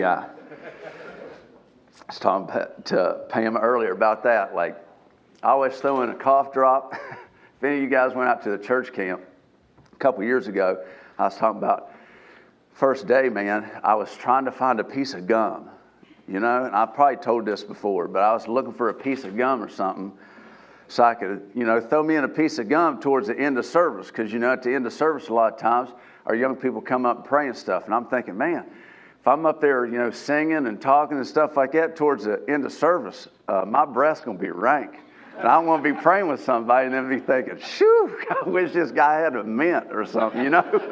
Yeah. I was talking to Pam earlier about that. Like, I always throw in a cough drop. If any of you guys went out to the church camp a couple years ago, I was talking about first day, man, I was trying to find a piece of gum, and I've probably told this before, but I was looking for a piece of gum or something so I could, throw me in a piece of gum towards the end of service. Because, at the end of service, a lot of times, our young people come up and pray and stuff. And I'm thinking, man, if I'm up there, singing and talking and stuff like that towards the end of service, my breath's going to be rank. And I want to be praying with somebody and then be thinking, shoo, I wish this guy had a mint or something,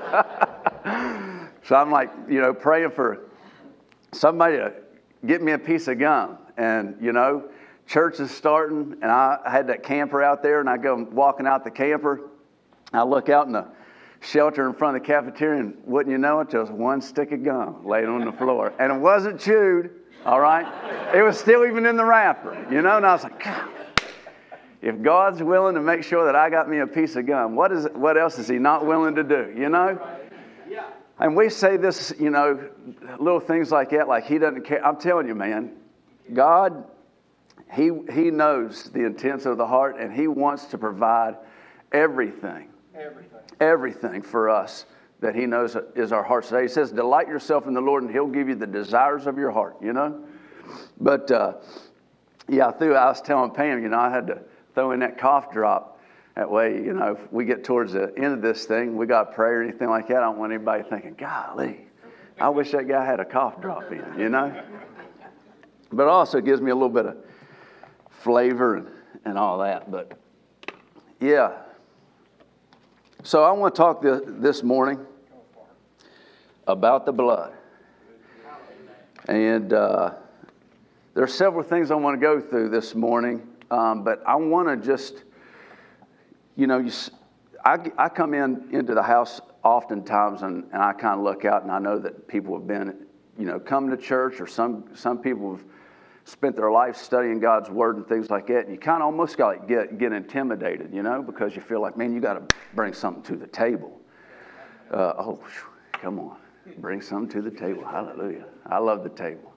So I'm like, praying for somebody to get me a piece of gum. And, church is starting, and I had that camper out there, and I go walking out the camper. I look out in the shelter in front of the cafeteria, and wouldn't you know it, there was one stick of gum laid on the floor. And it wasn't chewed, all right? It was still even in the wrapper, And I was like, God, if God's willing to make sure that I got me a piece of gum, what else is He not willing to do, Yeah. And we say this, little things like that, like He doesn't care. I'm telling you, man, God, He knows the intents of the heart, and He wants to provide everything for us that He knows is our heart's desire. He says, delight yourself in the Lord, and He'll give you the desires of your heart, But, I was telling Pam, I had to throw in that cough drop. That way, if we get towards the end of this thing, we got prayer or anything like that, I don't want anybody thinking, golly, I wish that guy had a cough drop in, But it also gives me a little bit of flavor and all that. But, yeah. So I want to talk this morning about the blood. And there are several things I want to go through this morning, but I want to just... I come into the house oftentimes, and I kind of look out, and I know that people have been, come to church, or some people have spent their life studying God's Word and things like that. And you kind of almost got to get intimidated, because you feel like, man, you got to bring something to the table. Come on, bring something to the table. Hallelujah! I love the table.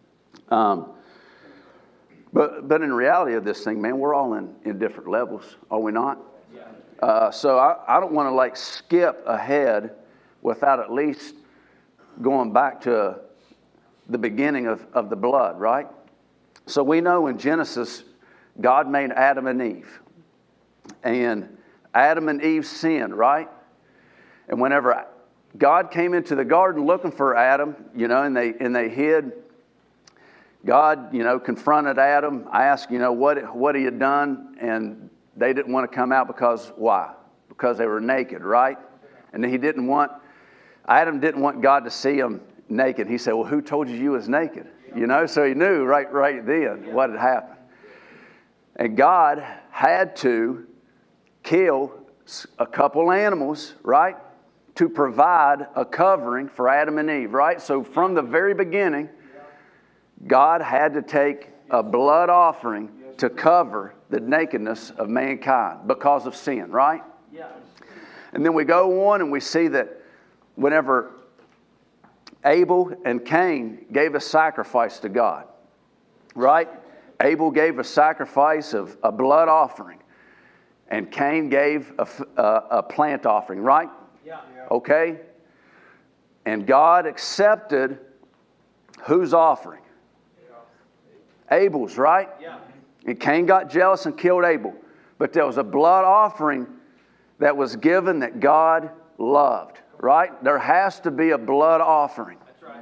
But in reality of this thing, man, we're all in different levels, are we not? So I don't want to skip ahead without at least going back to the beginning of the blood, right? So we know in Genesis, God made Adam and Eve. And Adam and Eve sinned, right? And whenever God came into the garden looking for Adam, and they hid, God, confronted Adam, asked, what he had done, and they didn't want to come out because why? Because they were naked, right? And Adam didn't want God to see him naked. He said, well, who told you was naked? So he knew right then what had happened. And God had to kill a couple animals, right? To provide a covering for Adam and Eve, right? So from the very beginning, God had to take a blood offering to cover the nakedness of mankind because of sin, right? Yeah. And then we go on and we see that whenever Abel and Cain gave a sacrifice to God, right? Abel gave a sacrifice of a blood offering, and Cain gave a plant offering, right? Yeah. Okay? And God accepted whose offering? Abel's, right? Yeah. And Cain got jealous and killed Abel. But there was a blood offering that was given that God loved, right? There has to be a blood offering. That's right.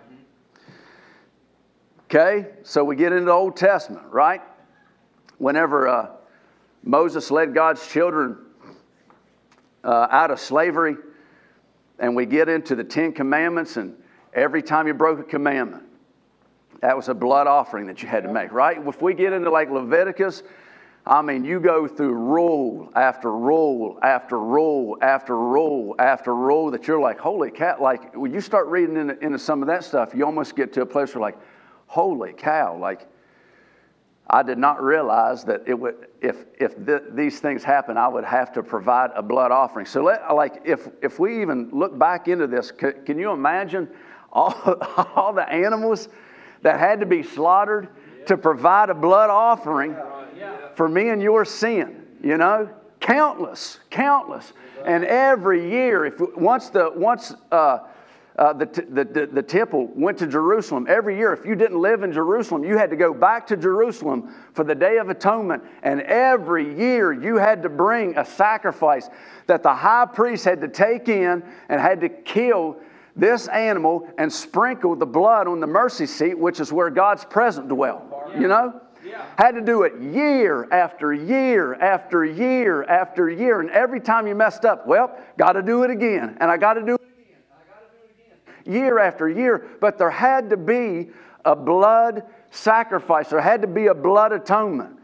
Okay? So we get into the Old Testament, right? Whenever Moses led God's children out of slavery, and we get into the Ten Commandments, and every time you broke a commandment, that was a blood offering that you had to make, right? If we get into Leviticus, you go through rule after rule after rule after rule after rule that you're like, holy cow. When you start reading into some of that stuff, you almost get to a place where holy cow. I did not realize that it would, if these things happen, I would have to provide a blood offering. So if we even look back into this, can you imagine all the animals that had to be slaughtered to provide a blood offering for me and your sin, you know? Countless. And every year, once the temple went to Jerusalem, every year, if you didn't live in Jerusalem, you had to go back to Jerusalem for the Day of Atonement. And every year, you had to bring a sacrifice that the high priest had to take in and had to kill this animal and sprinkle the blood on the mercy seat, which is where God's presence dwelt. You know? Had to do it year after year after year after year. And every time you messed up, well, got to do it again. And I got to do it again. And I got to do it again. Year after year. But there had to be a blood sacrifice. There had to be a blood atonement.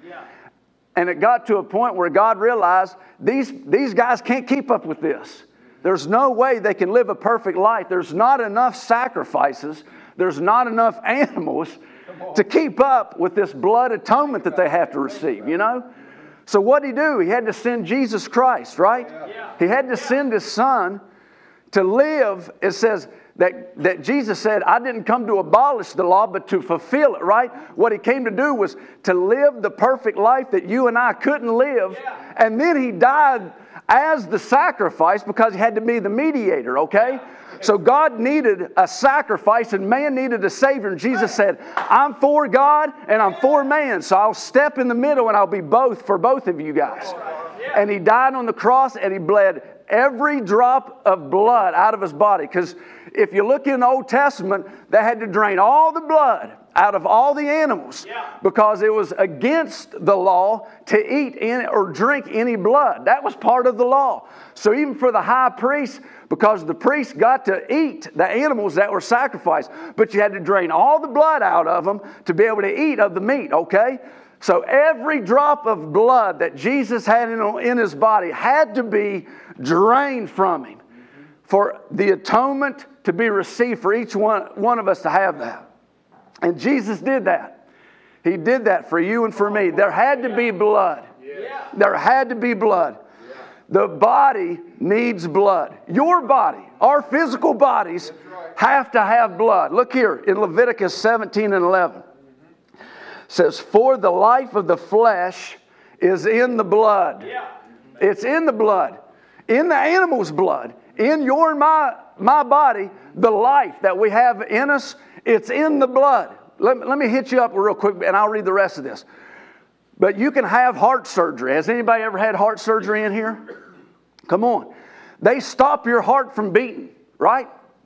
And it got to a point where God realized these guys can't keep up with this. There's no way they can live a perfect life. There's not enough sacrifices. There's not enough animals to keep up with this blood atonement that they have to receive, you know? So what did He do? He had to send Jesus Christ, right? He had to send His Son to live. It says that Jesus said, I didn't come to abolish the law, but to fulfill it, right? What He came to do was to live the perfect life that you and I couldn't live. And then He died as the sacrifice because He had to be the mediator, okay? So God needed a sacrifice and man needed a Savior. And Jesus said, I'm for God and I'm for man. So I'll step in the middle and I'll be both for both of you guys. And He died on the cross and He bled every drop of blood out of His body. Because if you look in the Old Testament, they had to drain all the blood out of all the animals because it was against the law to eat or drink any blood. That was part of the law. So even for the high priest, because the priest got to eat the animals that were sacrificed, but you had to drain all the blood out of them to be able to eat of the meat, okay? So every drop of blood that Jesus had in His body had to be drained from Him for the atonement to be received for each one of us to have that. And Jesus did that. He did that for you and for me. There had to be blood. There had to be blood. The body needs blood. Your body, our physical bodies, have to have blood. Look here in Leviticus 17 and 11. It says, for the life of the flesh is in the blood. It's in the blood. In the animal's blood. In your and my body, the life that we have in us, it's in the blood. Let me hit you up real quick and I'll read the rest of this. But you can have heart surgery. Has anybody ever had heart surgery in here? Come on. They stop your heart from beating, right?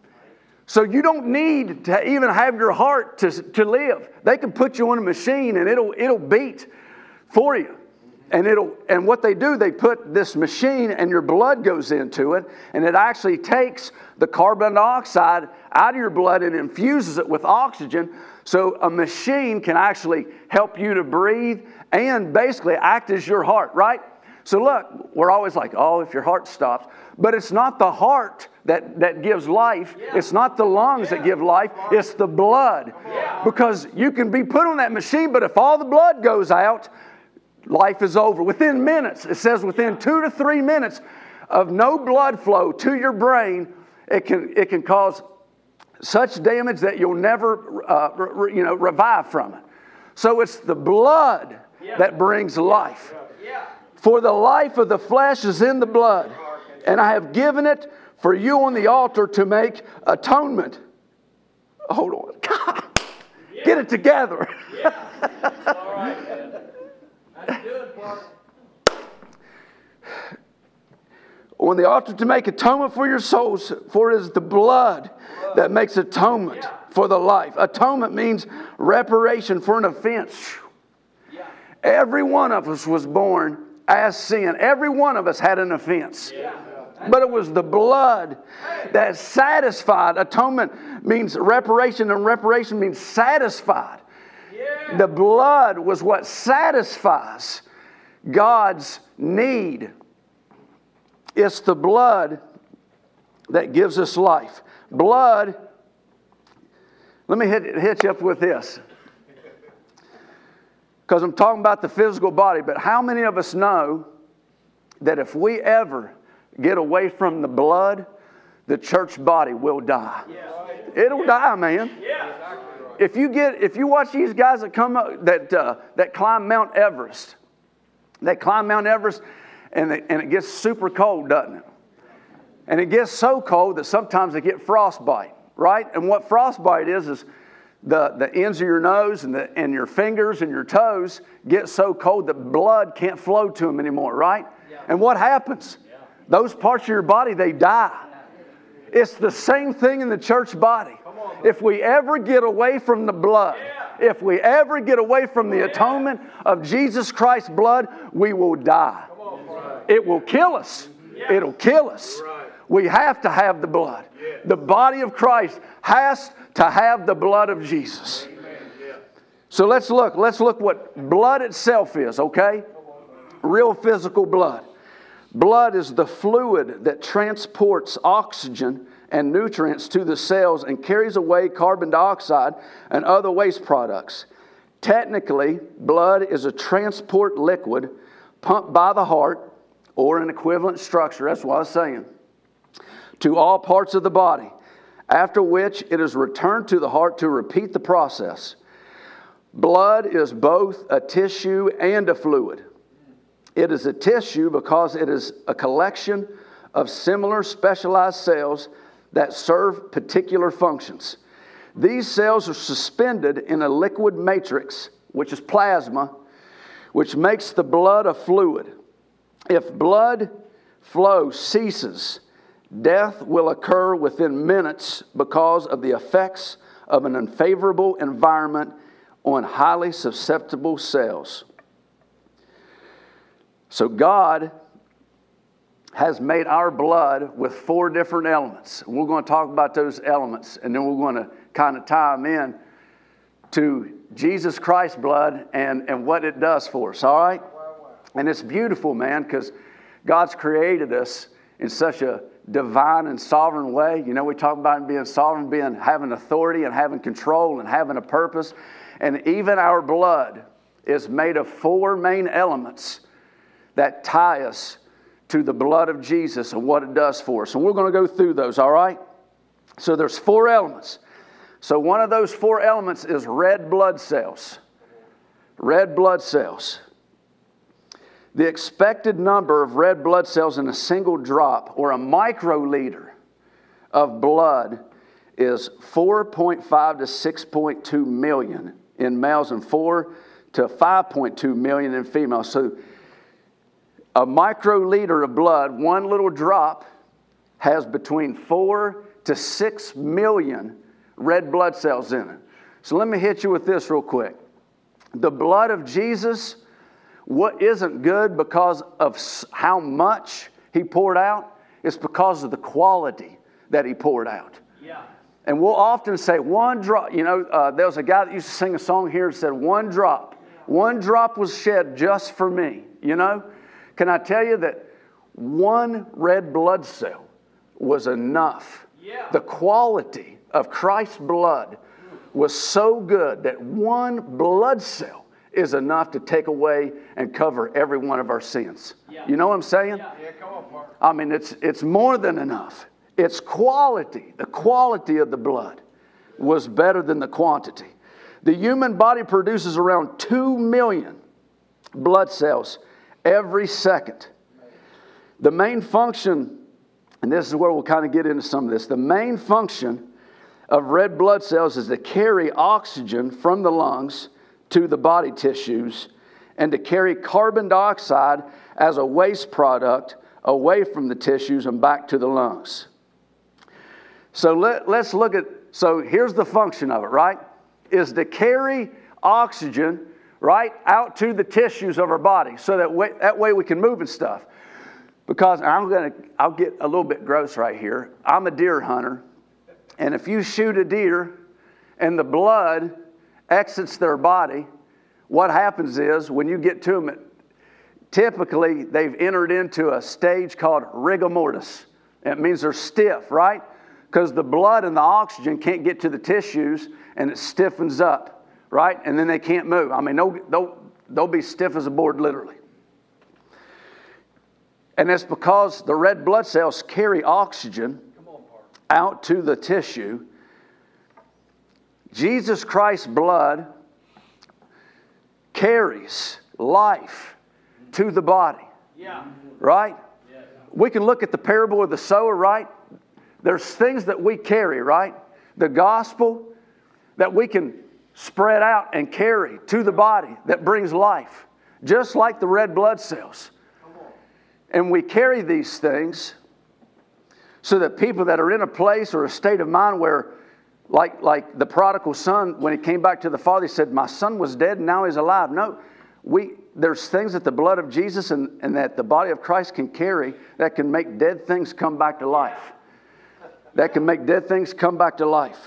So you don't need to even have your heart to live. They can put you on a machine and it'll beat for you. And what they do, they put this machine and your blood goes into it, and it actually takes the carbon dioxide out of your blood and infuses it with oxygen. So a machine can actually help you to breathe and basically act as your heart, right? So look, we're always like, oh, if your heart stops. But it's not the heart that gives life. It's not the lungs that give life. It's the blood. Because you can be put on that machine, but if all the blood goes out, life is over. Within minutes, it says within 2 to 3 minutes of no blood flow to your brain, it can cause such damage that you'll never revive from it. So it's the blood that brings life. For the life of the flesh is in the blood, and I have given it for you on the altar to make atonement. Hold on. God, get it together. All right, man. That's good, Mark. On the altar to make atonement for your souls, for it is the blood that makes atonement for the life. Atonement means reparation for an offense. Every one of us was born as sin. Every one of us had an offense. But it was the blood that satisfied. Atonement means reparation, and reparation means satisfied. The blood was what satisfies God's need. It's the blood that gives us life. Blood, let me hit you up with this. Because I'm talking about the physical body, but how many of us know that if we ever get away from the blood, the church body will die. It'll die, man. If you watch these guys that come up, that climb Mount Everest, and it gets super cold, doesn't it? And it gets so cold that sometimes they get frostbite, right? And what frostbite is the ends of your nose and your fingers and your toes get so cold that blood can't flow to them anymore, right? And what happens? Those parts of your body, they die. It's the same thing in the church body. If we ever get away from the blood, if we ever get away from the atonement of Jesus Christ's blood, we will die. It will kill us. It'll kill us. We have to have the blood. The body of Christ has to have the blood of Jesus. So let's look what blood itself is, okay? Real physical blood. Blood is the fluid that transports oxygen and nutrients to the cells and carries away carbon dioxide and other waste products. Technically, blood is a transport liquid pumped by the heart or an equivalent structure, that's what I was saying, to all parts of the body, after which it is returned to the heart to repeat the process. Blood is both a tissue and a fluid. It is a tissue because it is a collection of similar specialized cells that serve particular functions. These cells are suspended in a liquid matrix, which is plasma, which makes the blood a fluid. If blood flow ceases, death will occur within minutes because of the effects of an unfavorable environment on highly susceptible cells. So God has made our blood with 4 different elements. We're going to talk about those elements, and then we're going to kind of tie them in to Jesus Christ's blood and what it does for us, all right? And it's beautiful, man, because God's created us in such a divine and sovereign way. You know, we talk about being sovereign, having authority and having control and having a purpose. And even our blood is made of 4 main elements that tie us to the blood of Jesus and what it does for us. And we're going to go through those, all right? So there's 4 elements. So one of those 4 elements is red blood cells. Red blood cells. The expected number of red blood cells in a single drop or a microliter of blood is 4.5 to 6.2 million in males and 4 to 5.2 million in females. So a microliter of blood, one little drop, has between 4 to 6 million red blood cells in it. So let me hit you with this real quick. The blood of Jesus, what isn't good because of how much He poured out, it's because of the quality that He poured out. Yeah. And we'll often say one drop. You know, there was a guy that used to sing a song here that said, one drop was shed just for me. You know? Can I tell you that one red blood cell was enough? Yeah. The quality of Christ's blood was so good that one blood cell is enough to take away and cover every one of our sins. Yeah. You know what I'm saying? Yeah, come on, Mark. I mean, it's more than enough. It's quality. The quality of the blood was better than the quantity. The human body produces around 2 million blood cells every second. The main function, and this is where we'll kind of get into some of this, the main function of red blood cells is to carry oxygen from the lungs to the body tissues and to carry carbon dioxide as a waste product away from the tissues and back to the lungs. So let's look at, so here's the function of it, right? Is to carry oxygen, right, out to the tissues of our body so that way we can move and stuff. Because I'll get a little bit gross right here. I'm a deer hunter, and if you shoot a deer and the blood exits their body, what happens is when you get to them, typically they've entered into a stage called rigor mortis. It means they're stiff, right? Because the blood and the oxygen can't get to the tissues and it stiffens up, right? And then they can't move. I mean, they'll be stiff as a board, literally. And it's because the red blood cells carry oxygen out to the tissue. Jesus Christ's blood carries life to the body. Yeah. Right? We can look at the parable of the sower, right? There's things that we carry, right? The gospel that we can spread out and carry to the body that brings life, just like the red blood cells. And we carry these things so that people that are in a place or a state of mind where, like the prodigal son, when he came back to the father, he said, my son was dead and now he's alive. No, there's things that the blood of Jesus and that the body of Christ can carry that can make dead things come back to life. That can make dead things come back to life.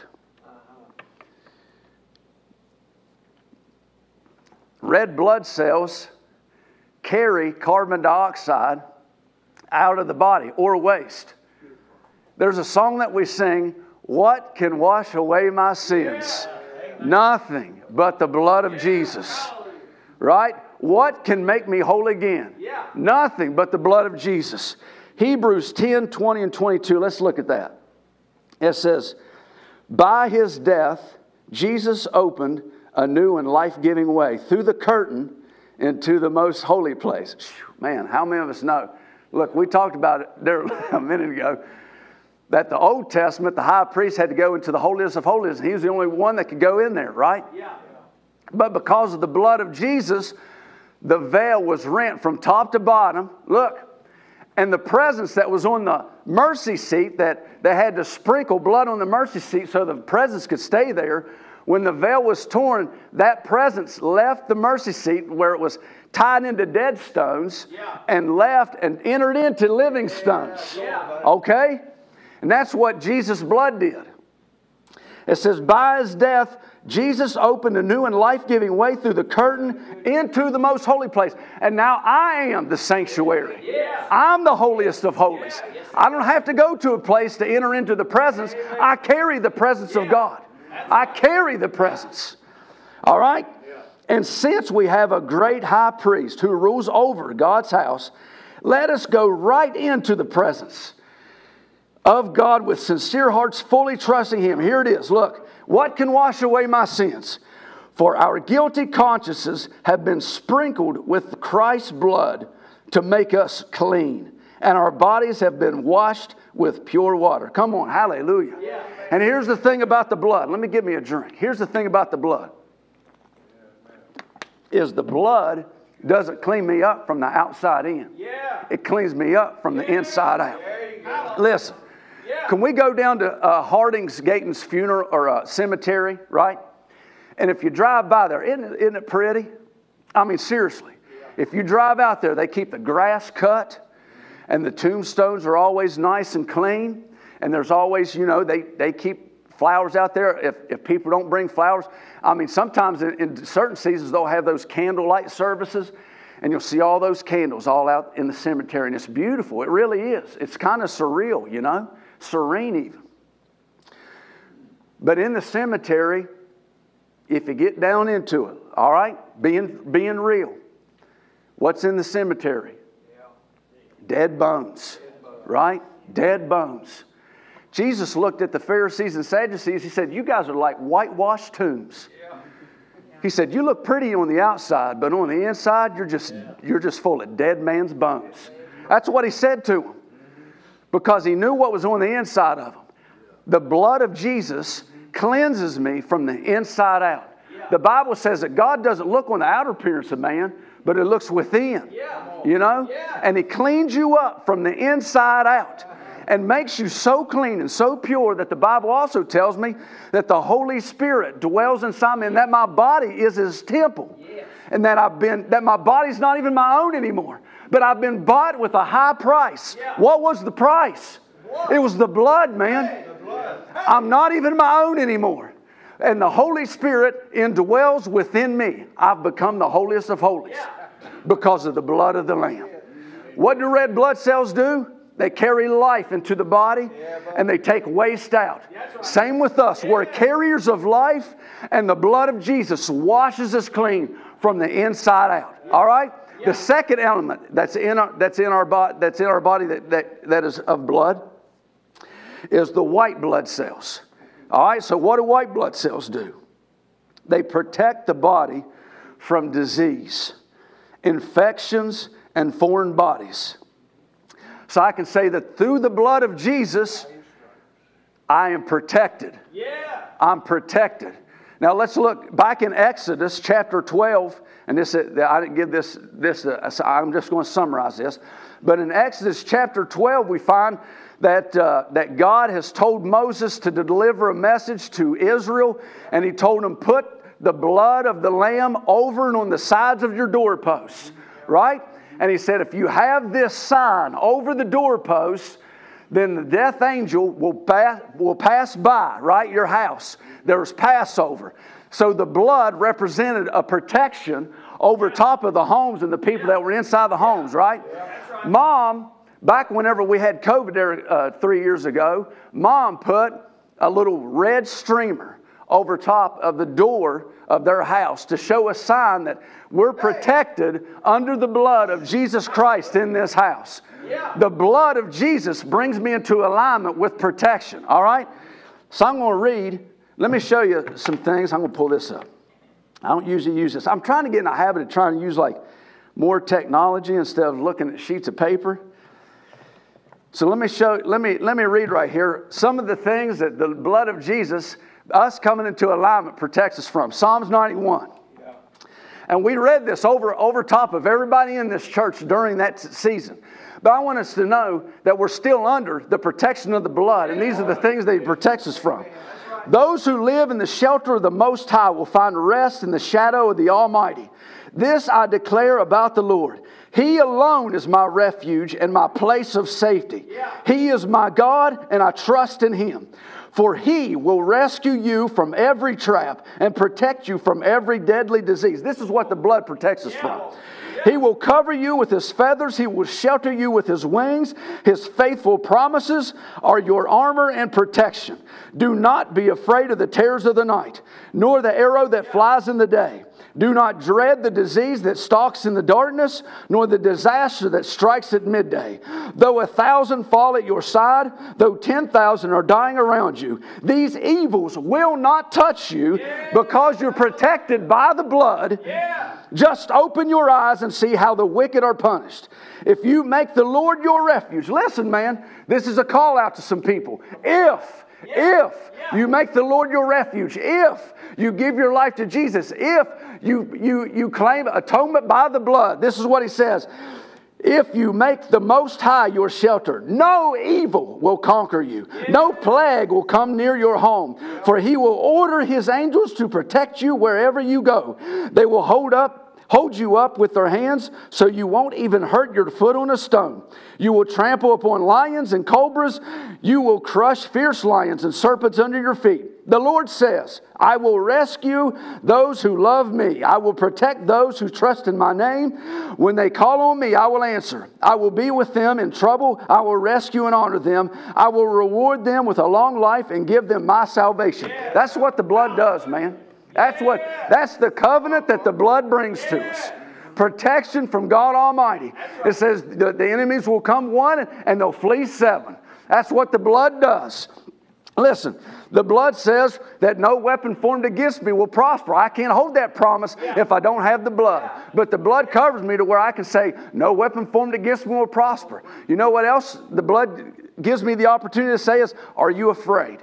Red blood cells carry carbon dioxide out of the body or waste. There's a song that we sing, what can wash away my sins? Nothing but the blood of Jesus. Right? What can make me whole again? Nothing but the blood of Jesus. Hebrews 10, 20, and 22. Let's look at that. It says, by His death, Jesus opened a new and life-giving way through the curtain into the most holy place. Man, how many of us know? Look, we talked about it there a minute ago, that the Old Testament, the high priest had to go into the holiest of holies, and he was the only one that could go in there, right? Yeah. But because of the blood of Jesus, the veil was rent from top to bottom. Look, and the presence that was on the mercy seat, that they had to sprinkle blood on the mercy seat so the presence could stay there. When the veil was torn, that presence left the mercy seat where it was tied into dead stones and left and entered into living stones. Okay? And that's what Jesus' blood did. It says, by His death, Jesus opened a new and life-giving way through the curtain into the most holy place. And now I am the sanctuary. I'm the holiest of holies. I don't have to go to a place to enter into the presence. I carry the presence of God. I carry the presence. All right? And since we have a great high priest who rules over God's house, let us go right into the presence of God with sincere hearts, fully trusting Him. Here it is. Look, what can wash away my sins? For our guilty consciences have been sprinkled with Christ's blood to make us clean, and our bodies have been washed with pure water. Come on, hallelujah. Yeah. And here's the thing about the blood. Let me give me a drink. Here's the thing about the blood. Is the blood doesn't clean me up from the outside in. Yeah. It cleans me up from the inside out. There you go. Listen. Can we go down to Harding's Gayton's funeral or cemetery, right? And if you drive by there, isn't it pretty? I mean, seriously. If you drive out there, they keep the grass cut, and the tombstones are always nice and clean. And there's always, they keep flowers out there. If people don't bring flowers, I mean, sometimes in certain seasons they'll have those candlelight services, and you'll see all those candles all out in the cemetery, and it's beautiful. It really is. It's kind of surreal, serene even. But in the cemetery, if you get down into it, all right, being real, what's in the cemetery? Dead bones, right? Dead bones. Jesus looked at the Pharisees and Sadducees. He said, you guys are like whitewashed tombs. He said, you look pretty on the outside, but on the inside, you're just full of dead man's bones. That's what He said to them. Because He knew what was on the inside of them. The blood of Jesus cleanses me from the inside out. The Bible says that God doesn't look on the outer appearance of man, but it looks within. And He cleans you up from the inside out and makes you so clean and so pure that the Bible also tells me that the Holy Spirit dwells inside me and that my body is His temple. And that my body's not even my own anymore. But I've been bought with a high price. What was the price? It was the blood, man. I'm not even my own anymore. And the Holy Spirit indwells within me. I've become the holiest of holies because of the blood of the Lamb. What do red blood cells do? They carry life into the body and they take waste out. Same with us. We're carriers of life, and the blood of Jesus washes us clean from the inside out. All right? The second element that's in our body that is of blood is the white blood cells. All right, so what do white blood cells do? They protect the body from disease, infections, and foreign bodies. So I can say that through the blood of Jesus, I am protected. Yeah. I'm protected. Now let's look back in Exodus chapter 12, and I didn't give this. I'm just going to summarize this. But in Exodus chapter 12, we find that God has told Moses to deliver a message to Israel, and He told him, put the blood of the lamb over and on the sides of your doorposts, right? And He said, if you have this sign over the doorposts, then the death angel will pass by, right, your house. There was Passover. So the blood represented a protection over top of the homes and the people that were inside the homes, right? Mom, back whenever we had COVID there 3 years ago, Mom put a little red streamer over top of the door of their house to show a sign that we're protected under the blood of Jesus Christ in this house. The blood of Jesus brings me into alignment with protection, all right? So I'm going to read. Let me show you some things. I'm going to pull this up. I don't usually use this. I'm trying to get in the habit of trying to use like more technology instead of looking at sheets of paper. So let me read right here some of the things that the blood of Jesus, us coming into alignment, protects us from. Psalms 91. And we read this over top of everybody in this church during that season. But I want us to know that we're still under the protection of the blood, and these are the things that He protects us from. Those who live in the shelter of the Most High will find rest in the shadow of the Almighty. This I declare about the Lord. He alone is my refuge and my place of safety. He is my God, and I trust in Him. For He will rescue you from every trap and protect you from every deadly disease. This is what the blood protects us from. He will cover you with His feathers. He will shelter you with His wings. His faithful promises are your armor and protection. Do not be afraid of the terrors of the night, nor the arrow that flies in the day. Do not dread the disease that stalks in the darkness, nor the disaster that strikes at midday. Though 1,000 fall at your side, though 10,000 are dying around you, these evils will not touch you because you're protected by the blood. Just open your eyes and see how the wicked are punished. If you make the Lord your refuge, listen, man, this is a call out to some people. If you make the Lord your refuge, if you give your life to Jesus, if you claim atonement by the blood, this is what He says. If you make the Most High your shelter, no evil will conquer you. No plague will come near your home. For He will order His angels to protect you wherever you go. They will hold you up with their hands so you won't even hurt your foot on a stone. You will trample upon lions and cobras. You will crush fierce lions and serpents under your feet. The Lord says, I will rescue those who love me. I will protect those who trust in my name. When they call on me, I will answer. I will be with them in trouble. I will rescue and honor them. I will reward them with a long life and give them my salvation. That's what the blood does, man. That's the covenant that the blood brings to us. Protection from God Almighty. It says the enemies will come one and they'll flee seven. That's what the blood does. Listen, the blood says that no weapon formed against me will prosper. I can't hold that promise if I don't have the blood. But the blood covers me to where I can say, no weapon formed against me will prosper. You know what else the blood gives me the opportunity to say is, are you afraid?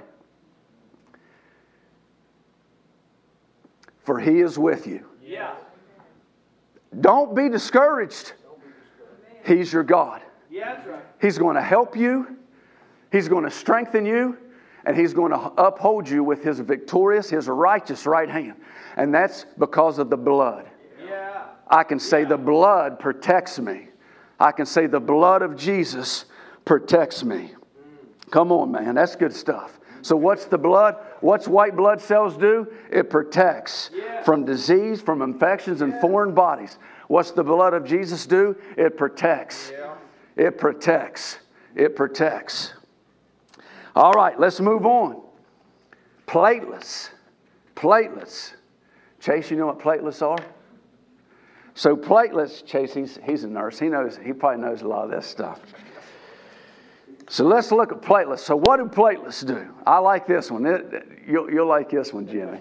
For He is with you. Yeah. Don't be discouraged. He's your God. Yeah, that's right. He's going to help you. He's going to strengthen you. And He's going to uphold you with His victorious, His righteous right hand. And that's because of the blood. Yeah. I can say the blood protects me. I can say the blood of Jesus protects me. Come on, man. That's good stuff. So what's the blood? What's white blood cells do? It protects from disease, from infections and foreign bodies. What's the blood of Jesus do? It protects. It protects. It protects. All right, let's move on. Platelets. Platelets. Chase, you know what platelets are? So platelets, Chase, he's a nurse. He probably knows a lot of this stuff. So let's look at platelets. So what do platelets do? I like this one. You'll like this one, Jimmy.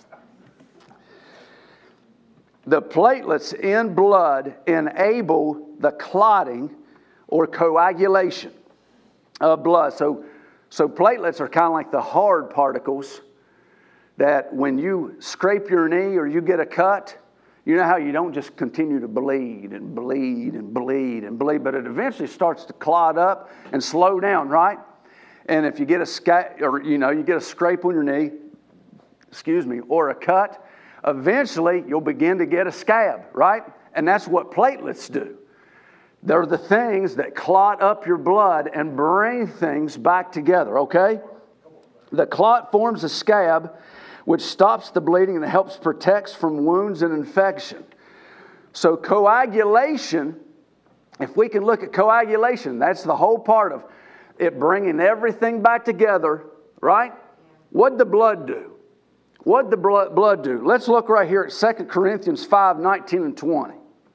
The platelets in blood enable the clotting or coagulation of blood. So platelets are kind of like the hard particles that when you scrape your knee or you get a cut, you know how you don't just continue to bleed and bleed and bleed and bleed, but it eventually starts to clot up and slow down, right? And if you get you get a scrape on your knee, or a cut, eventually you'll begin to get a scab, right? And that's what platelets do. They're the things that clot up your blood and bring things back together, okay? The clot forms a scab, which stops the bleeding and helps protect from wounds and infection. So coagulation, if we can look at coagulation, that's the whole part of it bringing everything back together, right? What'd the blood do? What'd the blood do? Let's look right here at 2 Corinthians 5, 19 and 20.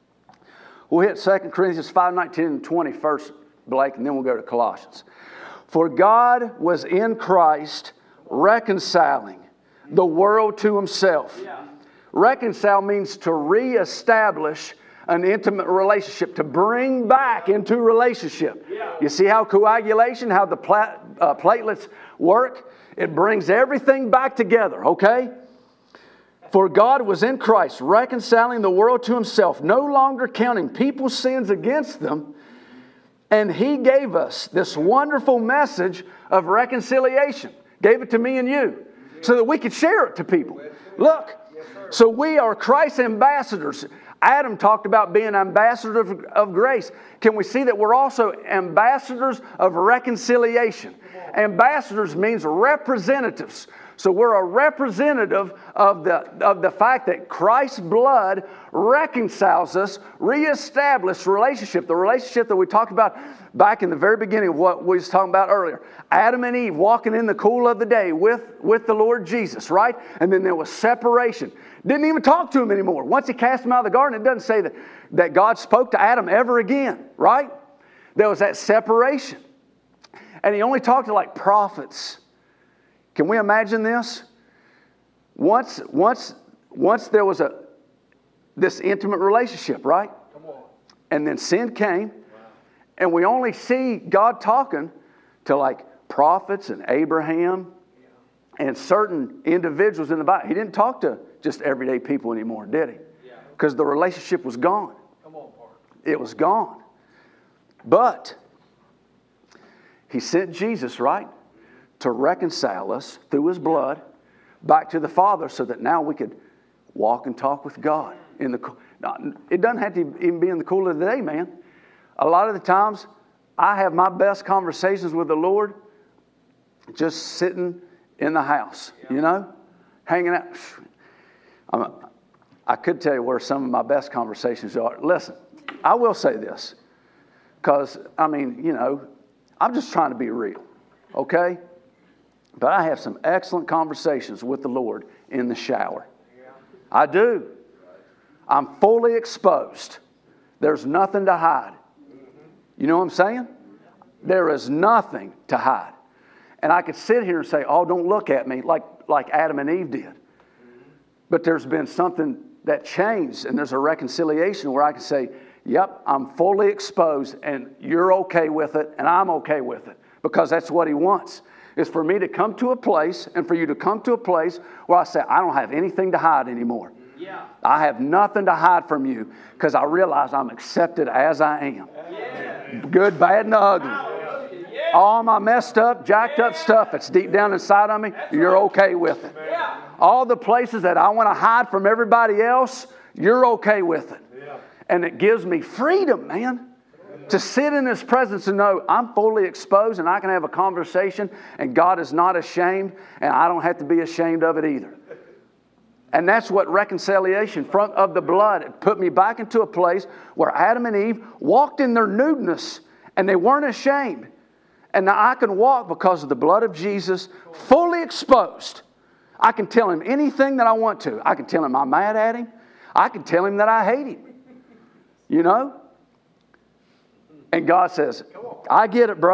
We'll hit 2 Corinthians 5, 19 and 20 first, Blake, and then we'll go to Colossians. For God was in Christ reconciling the world to himself. Yeah. Reconcile means to reestablish an intimate relationship, to bring back into relationship. Yeah. You see how coagulation, how the platelets work? It brings everything back together, okay? For God was in Christ, reconciling the world to himself, no longer counting people's sins against them. And he gave us this wonderful message of reconciliation. Gave it to me and you, so that we could share it to people. Look, so we are Christ's ambassadors. Adam talked about being ambassadors of grace. Can we see that we're also ambassadors of reconciliation? Ambassadors means representatives. So we're a representative of the fact that Christ's blood reconciles us, reestablishes relationship. The relationship that we talked about back in the very beginning of what we was talking about earlier. Adam and Eve walking in the cool of the day with the Lord Jesus, right? And then there was separation. Didn't even talk to him anymore. Once he cast him out of the garden, it doesn't say that God spoke to Adam ever again, right? There was that separation. And he only talked to like prophets. Can we imagine this? Once there was this intimate relationship, right? Come on. And then sin came. Wow. And we only see God talking to like prophets and Abraham and certain individuals in the Bible. He didn't talk to just everyday people anymore, did he? Because the relationship was gone. Come on, Park. It was gone. But he sent Jesus, right? To reconcile us through his blood back to the Father so that now we could walk and talk with God. It doesn't have to even be in the cool of the day, man. A lot of the times, I have my best conversations with the Lord just sitting in the house, hanging out. I could tell you where some of my best conversations are. Listen, I will say this because, I'm just trying to be real, okay? But I have some excellent conversations with the Lord in the shower. I do. I'm fully exposed. There's nothing to hide. You know what I'm saying? There is nothing to hide. And I could sit here and say, oh, don't look at me like Adam and Eve did. But there's been something that changed, and there's a reconciliation where I can say, yep, I'm fully exposed, and you're okay with it, and I'm okay with it. Because that's what he wants. Is for me to come to a place and for you to come to a place where I say, I don't have anything to hide anymore. Yeah. I have nothing to hide from you because I realize I'm accepted as I am. Yeah. Good, bad, and ugly. Yeah. All my messed up, jacked up stuff that's deep down inside of me, you're okay with it. Yeah. All the places that I want to hide from everybody else, you're okay with it. Yeah. And it gives me freedom, man. To sit in his presence and know I'm fully exposed and I can have a conversation and God is not ashamed and I don't have to be ashamed of it either. And that's what reconciliation of the blood, it put me back into a place where Adam and Eve walked in their nudeness and they weren't ashamed. And now I can walk because of the blood of Jesus, fully exposed. I can tell him anything that I want to. I can tell him I'm mad at him. I can tell him that I hate him. And God says, I get it, bro.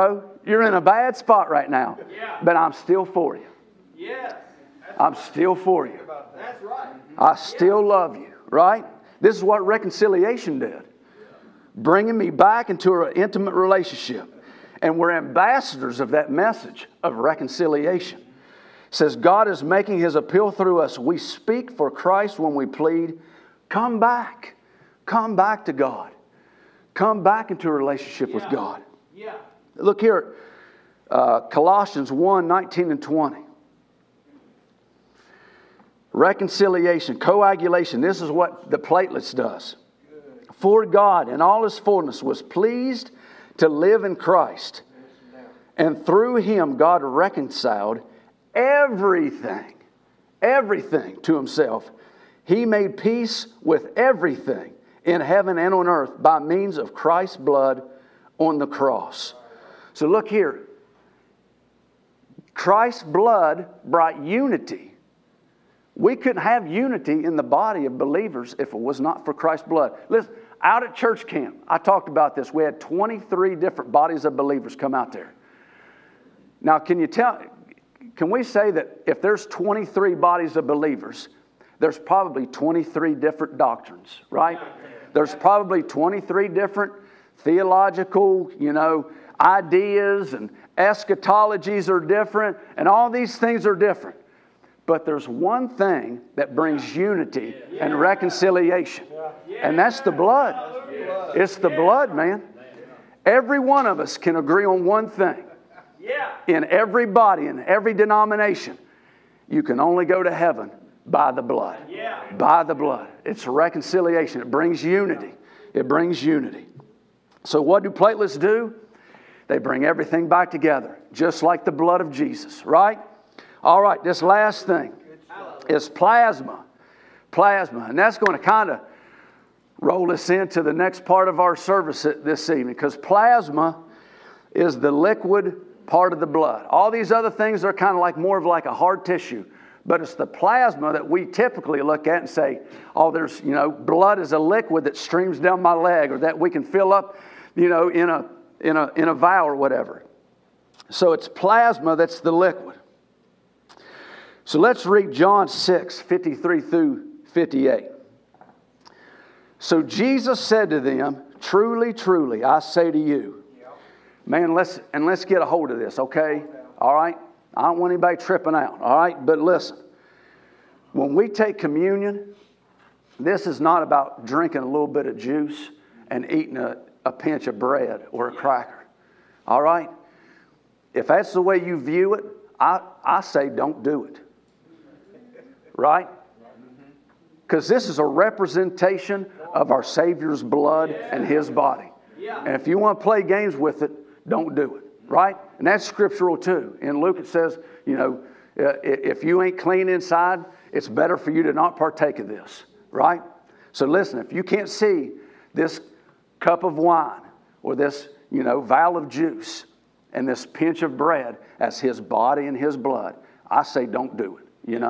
You're in a bad spot right now. Yeah. But I'm still for you. Yes. I'm still for you. That's right. I still love you, right? This is what reconciliation did. Bringing me back into an intimate relationship. And we're ambassadors of that message of reconciliation. It says God is making His appeal through us. We speak for Christ when we plead, come back. Come back to God. Come back into a relationship with God. Yeah. Look here at Colossians 1, 19 and 20. Reconciliation, coagulation. This is what the platelets does. For God in all His fullness was pleased to live in Christ. And through Him God reconciled everything to Himself. He made peace with everything in heaven and on earth by means of Christ's blood on the cross. So look here. Christ's blood brought unity. We couldn't have unity in the body of believers if it was not for Christ's blood. Listen, out at church camp, I talked about this. We had 23 different bodies of believers come out there. Now, can we say that if there's 23 bodies of believers, there's probably 23 different doctrines, right? There's probably 23 different theological, ideas, and eschatologies are different, and all these things are different. But there's one thing that brings unity and reconciliation, and that's the blood. It's the blood, man. Every one of us can agree on one thing. In every body, in every denomination, you can only go to heaven by the blood. By the blood. It's reconciliation. It brings unity. It brings unity. So what do platelets do? They bring everything back together, just like the blood of Jesus, right? All right, this last thing is plasma. Plasma. And that's going to kind of roll us into the next part of our service this evening, because plasma is the liquid part of the blood. All these other things are kind of like more of like a hard tissue. But it's the plasma that we typically look at and say, oh, there's, blood is a liquid that streams down my leg, or that we can fill up, in a vial or whatever. So it's plasma that's the liquid. So let's read John 6, 53 through 58. So Jesus said to them, truly, truly, I say to you. Man, let's get a hold of this, okay? All right? I don't want anybody tripping out, all right? But listen, when we take communion, this is not about drinking a little bit of juice and eating a pinch of bread or a cracker, all right? If that's the way you view it, I say don't do it, right? Because this is a representation of our Savior's blood and His body. And if you want to play games with it, don't do it, right? And that's scriptural too. In Luke it says, if you ain't clean inside, it's better for you to not partake of this, right? So listen, if you can't see this cup of wine or this, vial of juice and this pinch of bread as His body and His blood, I say don't do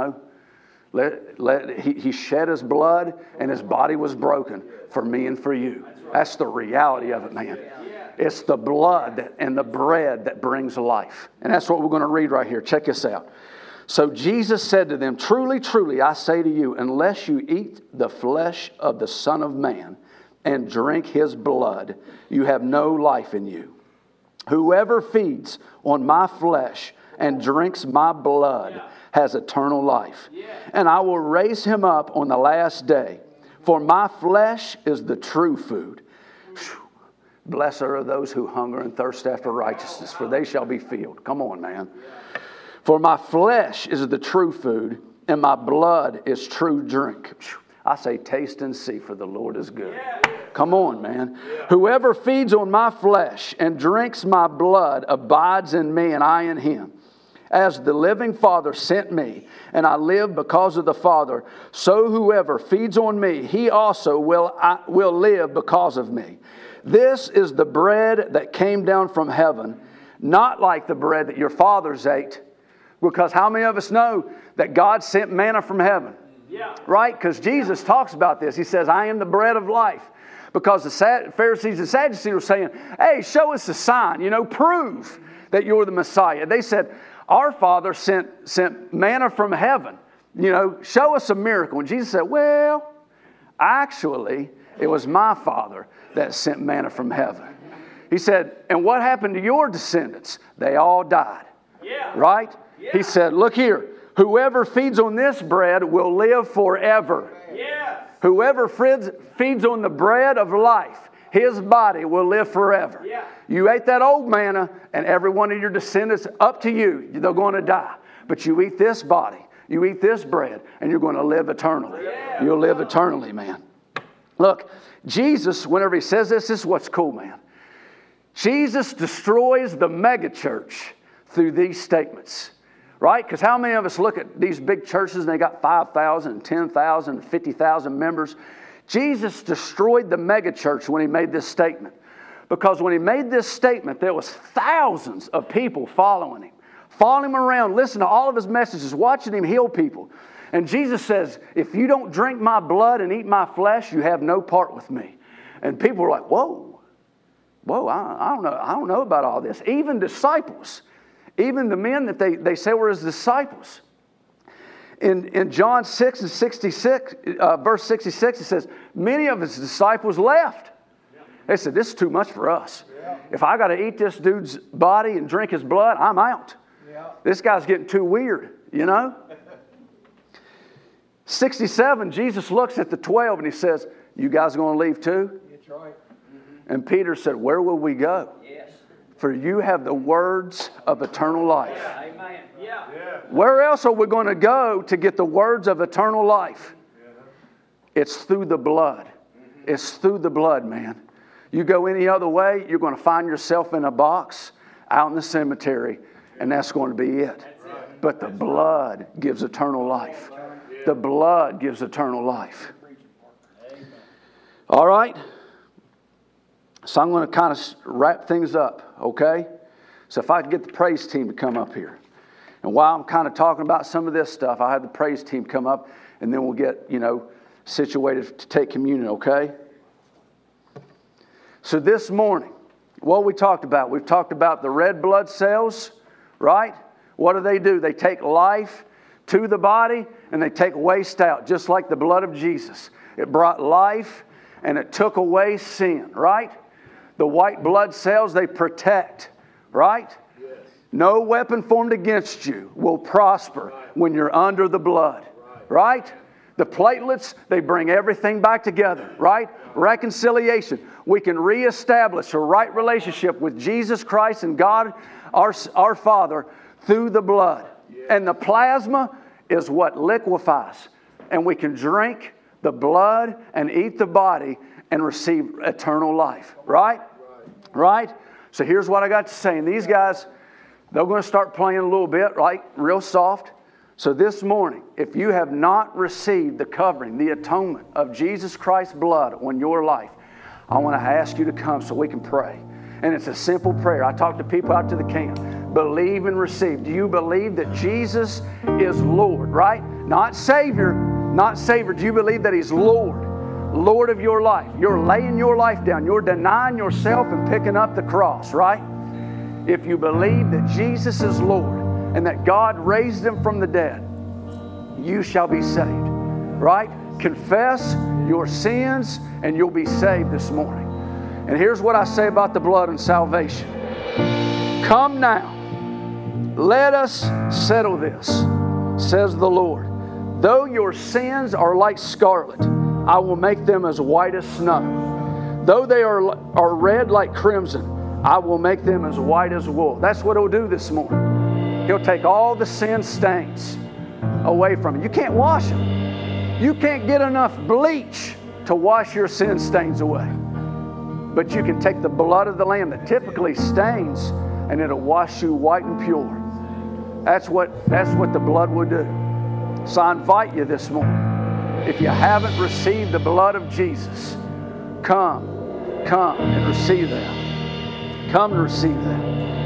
it, He shed His blood and His body was broken for me and for you. That's the reality of it, man. It's the blood and the bread that brings life. And that's what we're going to read right here. Check this out. So Jesus said to them, truly, truly, I say to you, unless you eat the flesh of the Son of Man and drink His blood, you have no life in you. Whoever feeds on my flesh and drinks my blood has eternal life. And I will raise him up on the last day. For my flesh is the true food. Blessed are those who hunger and thirst after righteousness, for they shall be filled. Come on, man. For my flesh is the true food, and my blood is true drink. I say taste and see, for the Lord is good. Come on, man. Whoever feeds on my flesh and drinks my blood abides in me, and I in him. As the living Father sent me, and I live because of the Father, so whoever feeds on me, he also will live because of me. This is the bread that came down from heaven, not like the bread that your fathers ate. Because how many of us know that God sent manna from heaven? Yeah. Right? Because Jesus talks about this. He says, I am the bread of life. Because the Pharisees and Sadducees were saying, hey, show us a sign, prove that you're the Messiah. They said, our father sent manna from heaven. Show us a miracle. And Jesus said, well, actually, it was my father that sent manna from heaven. He said, and what happened to your descendants? They all died. Yeah. Right? Yeah. He said, look here. Whoever feeds on this bread will live forever. Yes. Whoever feeds on the bread of life, his body will live forever. Yeah. You ate that old manna, and every one of your descendants, up to you, they're going to die. But you eat this body, you eat this bread, and you're going to live eternally. Yeah. You'll live eternally, man. Look, Jesus, whenever he says this is what's cool, man. Jesus destroys the megachurch through these statements. Right? Because how many of us look at these big churches and they got 5,000, 10,000, 50,000 members? Jesus destroyed the megachurch when he made this statement. Because when he made this statement, there was thousands of people following him around, listening to all of his messages, watching him heal people. And Jesus says, if you don't drink my blood and eat my flesh, you have no part with me. And people were like, whoa, I don't know about all this. Even disciples. Even the men that they say were his disciples. In John 6 and 66, verse 66, it says, many of his disciples left. They said, this is too much for us. If I got to eat this dude's body and drink his blood, I'm out. This guy's getting too weird, 67, Jesus looks at the 12 and he says, you guys going to leave too? That's right. And Peter said, where will we go? Yes. For you have the words of eternal life. Yeah. Amen. Yeah. Where else are we going to go to get the words of eternal life? It's through the blood. It's through the blood, man. You go any other way, you're going to find yourself in a box out in the cemetery, and that's going to be it. But the blood gives eternal life. The blood gives eternal life. All right? So I'm going to kind of wrap things up, okay? So if I could get the praise team to come up here. And while I'm kind of talking about some of this stuff, I'll have the praise team come up, and then we'll get, situated to take communion, okay? So this morning, what we talked about, we've talked about the red blood cells, right? What do? They take life to the body, and they take waste out, just like the blood of Jesus. It brought life, and it took away sin, right? The white blood cells, they protect, right? Yes. No weapon formed against you will prosper when you're under the blood, right? The platelets, they bring everything back together, right? Reconciliation. We can reestablish a right relationship with Jesus Christ and God, our Father, through the blood. And the plasma is what liquefies. And we can drink the blood and eat the body and receive eternal life. Right? Right? So here's what I got to say. And these guys, they're going to start playing a little bit, right? Real soft. So this morning, if you have not received the covering, the atonement of Jesus Christ's blood on your life, I want to ask you to come so we can pray. And it's a simple prayer. I talk to people out to the camp. Believe and receive. Do you believe that Jesus is Lord, right? Not Savior. Not Savior. Do you believe that He's Lord? Lord of your life. You're laying your life down. You're denying yourself and picking up the cross, right? If you believe that Jesus is Lord and that God raised Him from the dead, you shall be saved, right? Confess your sins and you'll be saved this morning. And here's what I say about the blood and salvation. Come now, let us settle this, says the Lord. Though your sins are like scarlet, I will make them as white as snow. Though they are red like crimson, I will make them as white as wool. That's what He'll do this morning. He'll take all the sin stains away from you. You can't wash them. You can't get enough bleach to wash your sin stains away. But you can take the blood of the Lamb that typically stains, and it'll wash you white and pure. That's what the blood will do. So I invite you this morning, if you haven't received the blood of Jesus, come and receive that. Come and receive that.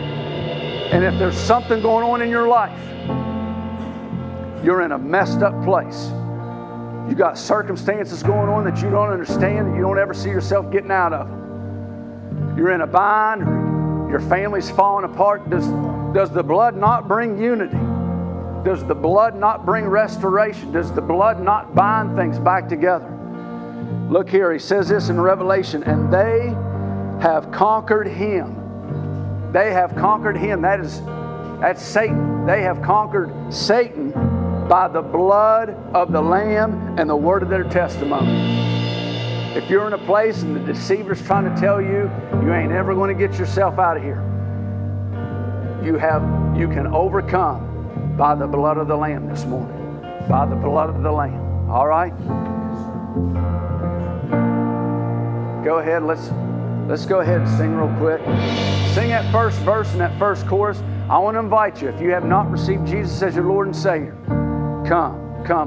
And if there's something going on in your life, you're in a messed up place, You got circumstances going on that you don't understand, that you don't ever see yourself getting out of. You're in a bind. Your family's falling apart. Does the blood not bring unity? Does the blood not bring restoration? Does the blood not bind things back together? Look here, he says this in Revelation, and they have conquered him. They have conquered him. That's Satan. They have conquered Satan by the blood of the Lamb and the word of their testimony. If you're in a place and the deceiver's trying to tell you you ain't ever going to get yourself out of here, you can overcome by the blood of the Lamb this morning. By the blood of the Lamb. All right? Go ahead. Let's go ahead and sing real quick. Sing that first verse and that first chorus. I want to invite you, if you have not received Jesus as your Lord and Savior, come.